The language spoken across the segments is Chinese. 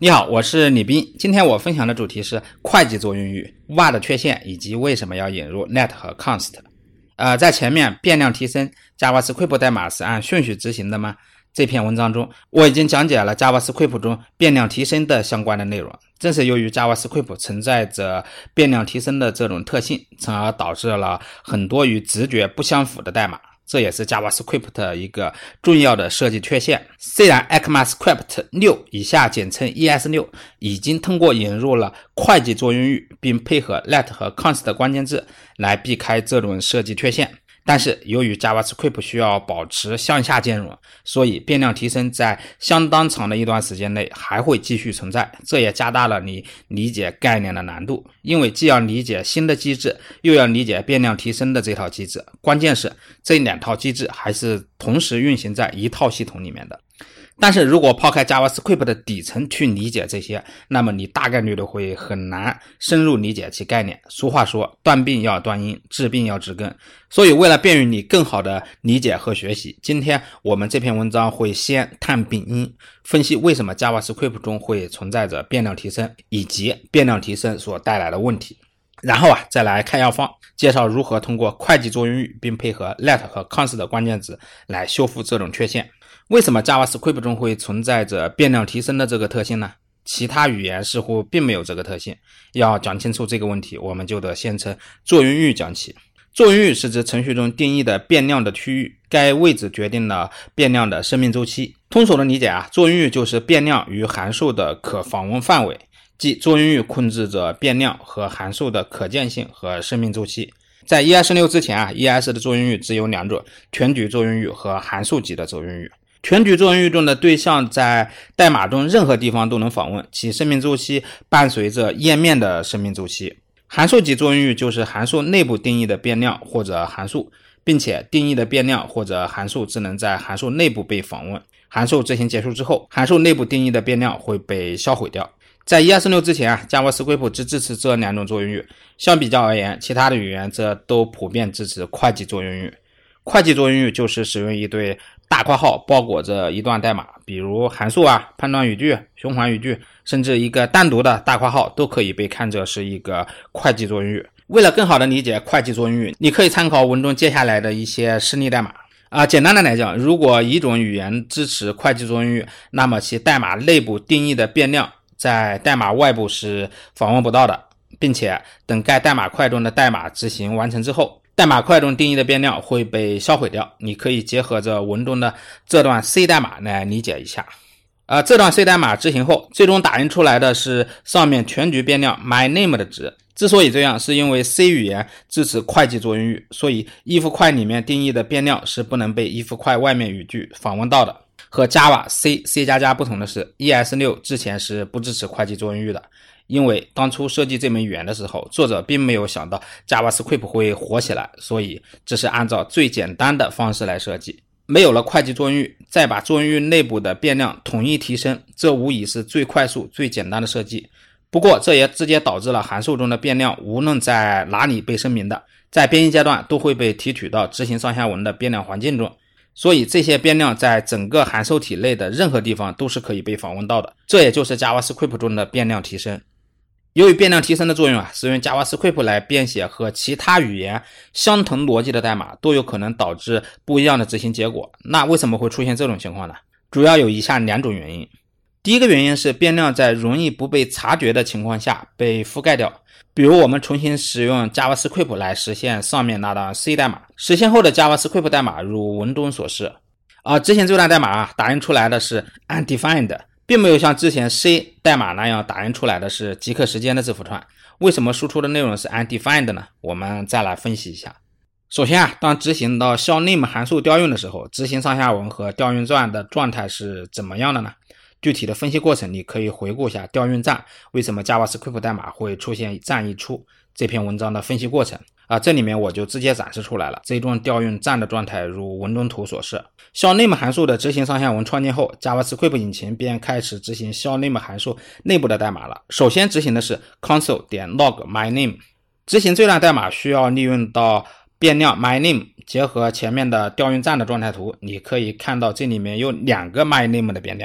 你好，我是李斌。今天我分享的主题是会计作用域 var 的缺陷以及为什么要引入 let 和 const。在前面变量提升 JavaScript 代码是按顺序执行的吗？这篇文章中我已经讲解了 JavaScript 中变量提升的相关的内容。正是由于 JavaScript 存在着变量提升的这种特性，从而导致了很多与直觉不相符的代码。这也是 JavaScript 一个重要的设计缺陷。虽然 ECMAScript 6以下简称 ES6 已经通过引入了会计作用域并配合 let 和 const 的关键字来避开这种设计缺陷，但是由于 JavaScript 需要保持向下兼容，所以变量提升在相当长的一段时间内还会继续存在，这也加大了你理解概念的难度，因为既要理解新的机制，又要理解变量提升的这套机制，关键是这两套机制还是同时运行在一套系统里面的。但是如果抛开 JavaScript 的底层去理解这些，那么你大概率的会很难深入理解其概念。俗话说，断病要断因，治病要治根。所以为了便于你更好的理解和学习，今天我们这篇文章会先探病因，分析为什么 JavaScript 中会存在着变量提升，以及变量提升所带来的问题。然后再来开药方，介绍如何通过会计作用域并配合 let 和 const 的关键词来修复这种缺陷。为什么 JavaScript 中会存在着变量提升的这个特性呢？其他语言似乎并没有这个特性。要讲清楚这个问题，我们就得先从作用域讲起。作用域是指程序中定义的变量的区域，该位置决定了变量的生命周期。通俗的理解作用域就是变量与函数的可访问范围，即作用域控制着变量和函数的可见性和生命周期。在 ES6 之前ES 的作用域只有两种，全局作用域和函数级的作用域。全局作用域中的对象在代码中任何地方都能访问，其生命周期伴随着页面的生命周期。函数级作用域就是函数内部定义的变量或者函数，并且定义的变量或者函数只能在函数内部被访问。函数执行结束之后，函数内部定义的变量会被销毁掉。在 ES6 之前JavaScript 只支持这两种作用域，相比较而言，其他的语言则都普遍支持会计作用域。会计作用域就是使用一对大括号包裹着一段代码，比如函数判断语句、循环语句，甚至一个单独的大括号都可以被看作是一个会计作用域。为了更好的理解会计作用域，你可以参考文中接下来的一些示例代码。简单的来讲，如果一种语言支持会计作用域，那么其代码内部定义的变量在代码外部是访问不到的，并且等该代码块中的代码执行完成之后，代码块中定义的变量会被销毁掉。你可以结合着文中的这段 C 代码来理解一下。这段 C 代码执行后，最终打印出来的是上面全局变量 myName 的值。之所以这样，是因为 C 语言支持会计作用域，所以if块里面定义的变量是不能被if块外面语句访问到的。和 Java、C、C++ 不同的是 ES6 之前是不支持会计作用域的，因为当初设计这门语言的时候，作者并没有想到 JavaScript 会火起来，所以这是按照最简单的方式来设计。没有了会计作用域，再把作用域内部的变量统一提升，这无疑是最快速最简单的设计。不过这也直接导致了函数中的变量无论在哪里被声明的，在编译阶段都会被提取到执行上下文的变量环境中，所以这些变量在整个函数体内的任何地方都是可以被访问到的，这也就是 JavaScript 中的变量提升。由于变量提升的作用使用 JavaScript 来编写和其他语言相同逻辑的代码，都有可能导致不一样的执行结果。那为什么会出现这种情况呢？主要有以下两种原因。第一个原因是变量在容易不被察觉的情况下被覆盖掉，比如我们重新使用 JavaScript 来实现上面那段 C 代码，实现后的 JavaScript 代码如文中所示，执行这段代码打印出来的是 undefined， 并没有像之前 C 代码那样打印出来的是即刻时间的字符串。为什么输出的内容是 undefined 呢？我们再来分析一下。首先当执行到showName 函数调用的时候，执行上下文和调用站的状态是怎么样的呢？具体的分析过程你可以回顾一下调用站为什么 JavaScript 代码会出现站溢出这篇文章的分析过程。这里面我就直接展示出来了，这种调用站的状态如文中图所示。showName 函数的执行上下文创建后， JavaScript 引擎便开始执行 showName 函数内部的代码了。首先执行的是 console.log myName， 执行这段代码需要利用到变量 myName， 结合前面的调用站的状态图，你可以看到这里面有两个 myName 的变量，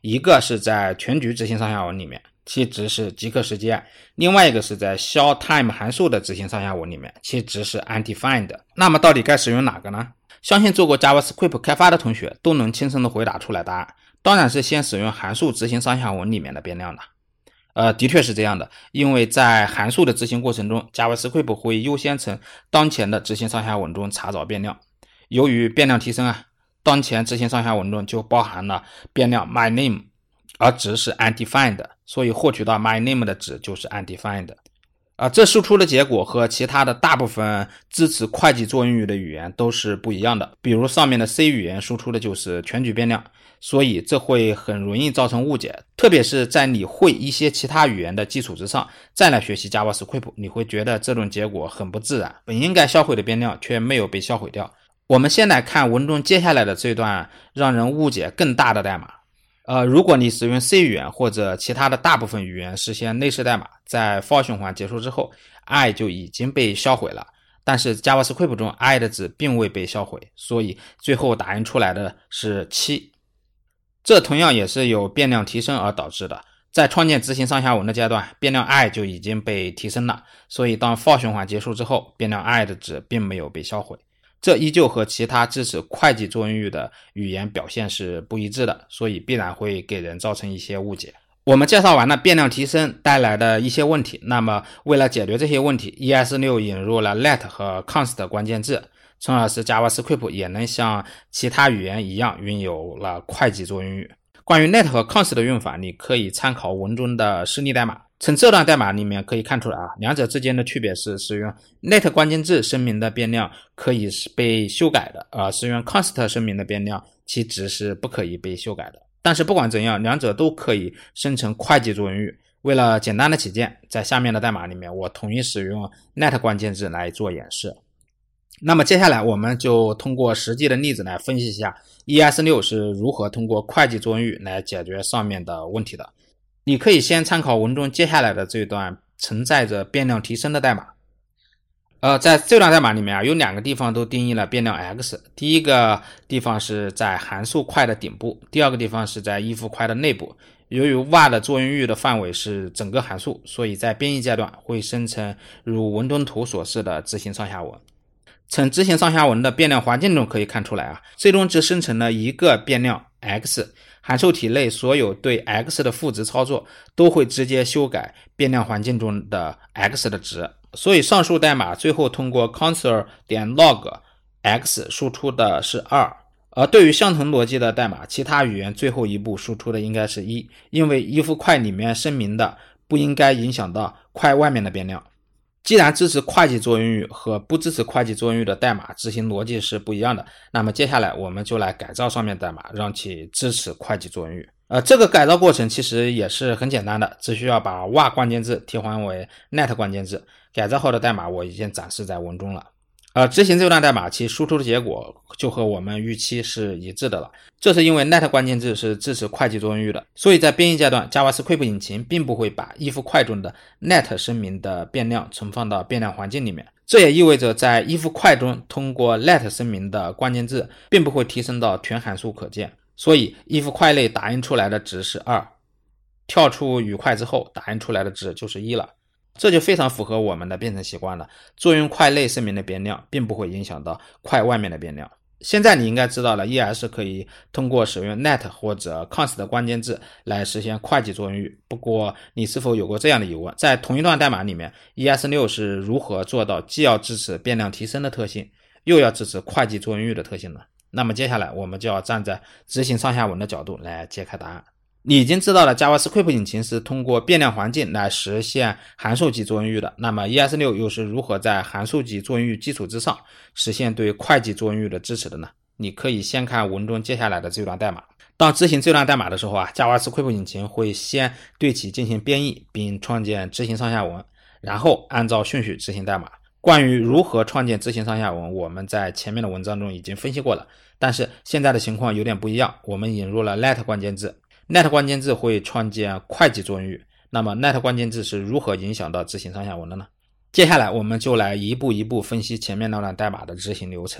一个是在全局执行上下文里面，其值是即刻时间；另外一个是在 showTime 函数的执行上下文里面，其值是 undefined。那么到底该使用哪个呢？相信做过 JavaScript 开发的同学都能轻松的回答出来答案，当然是先使用函数执行上下文里面的变量的。的确是这样的，因为在函数的执行过程中 JavaScript 会优先从当前的执行上下文中查找变量。由于变量提升当前执行上下文中就包含了变量 myName， 而值是 undefined， 所以获取到 myName 的值就是 undefined。这输出的结果和其他的大部分支持会计作用语的语言都是不一样的。比如上面的 C 语言输出的就是全局变量，所以这会很容易造成误解，特别是在你会一些其他语言的基础之上再来学习 JavaScript， 你会觉得这种结果很不自然，本应该销毁的变量却没有被销毁掉。我们先来看文中接下来的这段让人误解更大的代码。如果你使用 C 语言或者其他的大部分语言实现内饰代码，在 for 循环结束之后 i 就已经被销毁了，但是 JavaScript 中 i 的值并未被销毁，所以最后打印出来的是7。这同样也是由变量提升而导致的，在创建执行上下文的阶段，变量 i 就已经被提升了，所以当 for 循环结束之后，变量 i 的值并没有被销毁。这依旧和其他支持会计作用语的语言表现是不一致的，所以必然会给人造成一些误解。我们介绍完了变量提升带来的一些问题，那么为了解决这些问题 ES6 引入了 let 和 const 关键字，从而使 JavaScript 也能像其他语言一样拥有了会计作用语。关于 let 和 const 的用法，你可以参考文中的示例代码。从这段代码里面可以看出来两者之间的区别是使用 let 关键字声明的变量可以被修改的，而使用 const 声明的变量其值是不可以被修改的。但是不管怎样，两者都可以生成会计作用语。为了简单的起见，在下面的代码里面我统一使用 let 关键字来做演示。那么接下来我们就通过实际的例子来分析一下 ES6 是如何通过会计作用语来解决上面的问题的。你可以先参考文中接下来的这段承载着变量提升的代码。在这段代码里面有两个地方都定义了变量 x， 第一个地方是在函数块的顶部，第二个地方是在if块的内部。由于 var 的作用域的范围是整个函数，所以在编译阶段会生成如文中图所示的执行上下文。从执行上下文的变量环境中可以看出来最终只生成了一个变量 x， 函数体内所有对 x 的赋值操作都会直接修改变量环境中的 x 的值，所以上述代码最后通过 console.log x 输出的是2。而对于相同逻辑的代码，其他语言最后一步输出的应该是1，因为if块里面声明的不应该影响到块外面的变量。既然支持会计作用语和不支持会计作用语的代码执行逻辑是不一样的，那么接下来我们就来改造上面代码，让其支持会计作用语。这个改造过程其实也是很简单的，只需要把 var 关键字替换为 let 关键字。改造后的代码我已经展示在文中了。执行这段代码其输出的结果就和我们预期是一致的了。这是因为 let 关键字是支持会计作用语的，所以在编译阶段 JavaScript 引擎并不会把if块中的 let 声明的变量存放到变量环境里面。这也意味着在 if 块中通过 let 声明的关键字并不会提升到全函数可见，所以 if 块内打印出来的值是2，跳出语块之后打印出来的值就是1了。这就非常符合我们的编程习惯了，作用块内声明的变量并不会影响到块外面的变量。现在你应该知道了 ES 可以通过使用 let 或者 const 的关键字来实现会计作用语。不过你是否有过这样的疑问，在同一段代码里面 ES6 是如何做到既要支持变量提升的特性，又要支持会计作用语的特性呢？那么接下来我们就要站在执行上下文的角度来揭开答案。你已经知道了 JavaScript 引擎是通过变量环境来实现函数级作用域的，那么 ES6 又是如何在函数级作用域基础之上实现对会计作用域的支持的呢？你可以先看文中接下来的这段代码。当执行这段代码的时候JavaScript 引擎会先对其进行编译，并创建执行上下文，然后按照顺序执行代码。关于如何创建执行上下文，我们在前面的文章中已经分析过了，但是现在的情况有点不一样，我们引入了 let 关键字。let 关键字会创建会计作用语，那么 let 关键字是如何影响到执行上下文的呢？接下来我们就来一步一步分析前面那段代码的执行流程。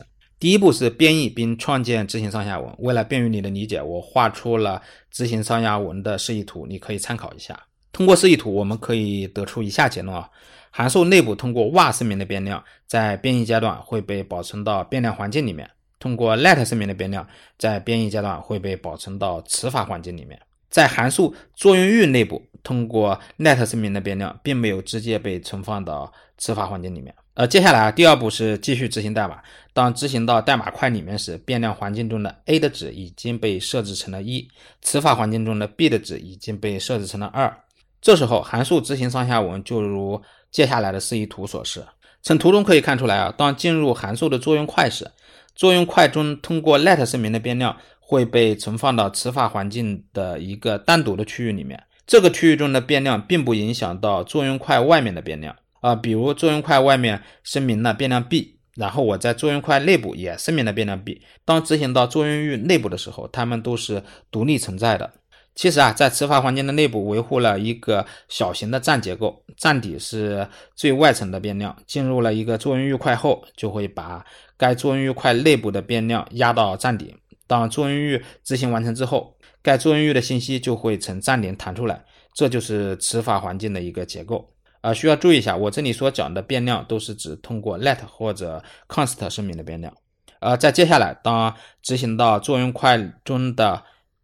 第一步是编译并创建执行上下文，为了便于你的理解，我画出了执行上下文的示意图，你可以参考一下。通过示意图我们可以得出以下结论函数内部通过 var 声明的变量在编译阶段会被保存到变量环境里面，通过 let 声明的变量在编译阶段会被保存到词法环境里面。在函数作用域内部通过 let 声明的变量并没有直接被存放到词法环境里面。接下来第二步是继续执行代码，当执行到代码块里面时，变量环境中的 a 的值已经被设置成了1，词法环境中的 b 的值已经被设置成了2。这时候函数执行上下文就如接下来的示意图所示。从图中可以看出来当进入函数的作用块时，作用块中通过 let 声明的变量会被存放到词法环境的一个单独的区域里面，这个区域中的变量并不影响到作用块外面的变量比如作用块外面声明了变量 b， 然后我在作用块内部也声明了变量 b， 当执行到作用域内部的时候，它们都是独立存在的。其实在词法环境的内部维护了一个小型的站结构，站底是最外层的变量，进入了一个作用域块后，就会把该作用域块内部的变量压到站底。当作用域执行完成之后，该作用域的信息就会从站点弹出来，这就是词法环境的一个结构。需要注意一下，我这里所讲的变量都是指通过 let 或者 const 声明的变量。在接下来，当执行到作用块中的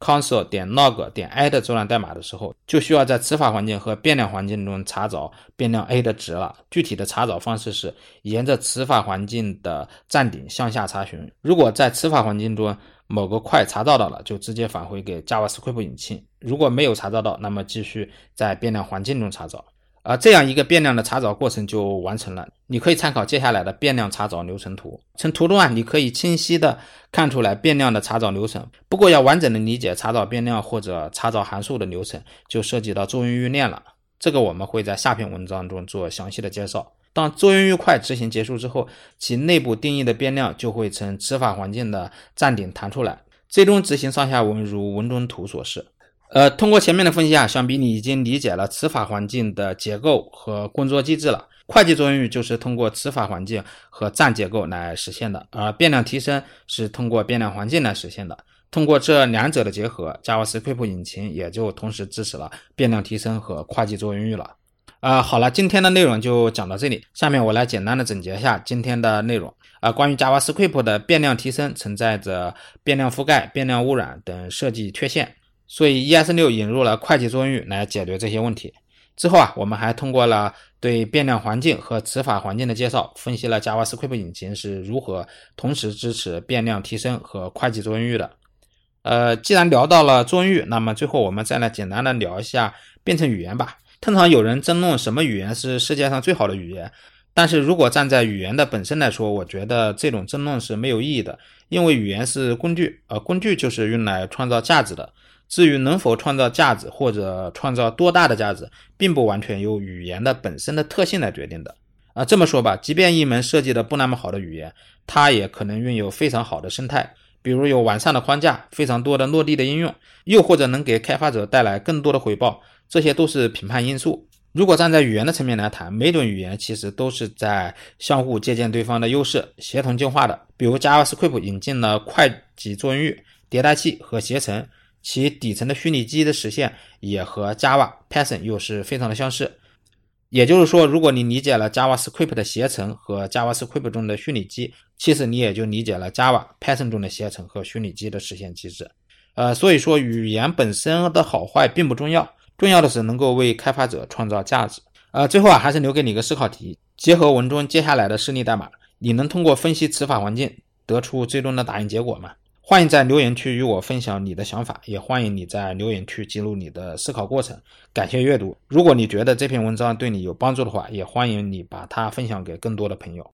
console.log.add 这段代码的时候，就需要在词法环境和变量环境中查找变量 a 的值了。具体的查找方式是沿着词法环境的站顶向下查询，如果在词法环境中某个块查找到了，就直接返回给 JavaScript 引擎，如果没有查找到，那么继续在变量环境中查找。这样一个变量的查找过程就完成了。你可以参考接下来的变量查找流程图。从图中你可以清晰的看出来变量的查找流程。不过要完整的理解查找变量或者查找函数的流程，就涉及到作用域链了。这个我们会在下篇文章中做详细的介绍。当作用域块执行结束之后，其内部定义的变量就会从词法环境的站顶弹出来，最终执行上下文如文中图所示。通过前面的分析想必你已经理解了词法环境的结构和工作机制了。会计作用域就是通过词法环境和站结构来实现的，而变量提升是通过变量环境来实现的。通过这两者的结合， JavaScript 引擎也就同时支持了变量提升和会计作用域了。好了，今天的内容就讲到这里，下面我来简单的总结一下今天的内容。关于 JavaScript 的变量提升存在着变量覆盖、变量污染等设计缺陷，所以 ES6 引入了会计作用域来解决这些问题。之后我们还通过了对变量环境和词法环境的介绍，分析了 JavaScript 引擎是如何同时支持变量提升和会计作用域的。既然聊到了作用域，那么最后我们再来简单的聊一下编程语言吧。通常有人争论什么语言是世界上最好的语言，但是如果站在语言的本身来说，我觉得这种争论是没有意义的，因为语言是工具，工具就是用来创造价值的。至于能否创造价值或者创造多大的价值，并不完全由语言的本身的特性来决定的。这么说吧，即便一门设计的不那么好的语言，它也可能拥有非常好的生态，比如有完善的框架，非常多的落地的应用，又或者能给开发者带来更多的回报，这些都是评判因素。如果站在语言的层面来谈，每种语言其实都是在相互借鉴对方的优势，协同进化的。比如 JavaScript 引进了会计作用域、迭代器和携程，其底层的虚拟机的实现也和 Java、Python 又是非常的相似。也就是说，如果你理解了 JavaScript 的携程和 JavaScript 中的虚拟机，其实你也就理解了 Java、Python 中的携程和虚拟机的实现机制。所以说语言本身的好坏并不重要，重要的是能够为开发者创造价值。最后还是留给你一个思考题，结合文中接下来的示例代码，你能通过分析词法环境得出最终的打印结果吗？欢迎在留言区与我分享你的想法，也欢迎你在留言区记录你的思考过程。感谢阅读，如果你觉得这篇文章对你有帮助的话，也欢迎你把它分享给更多的朋友。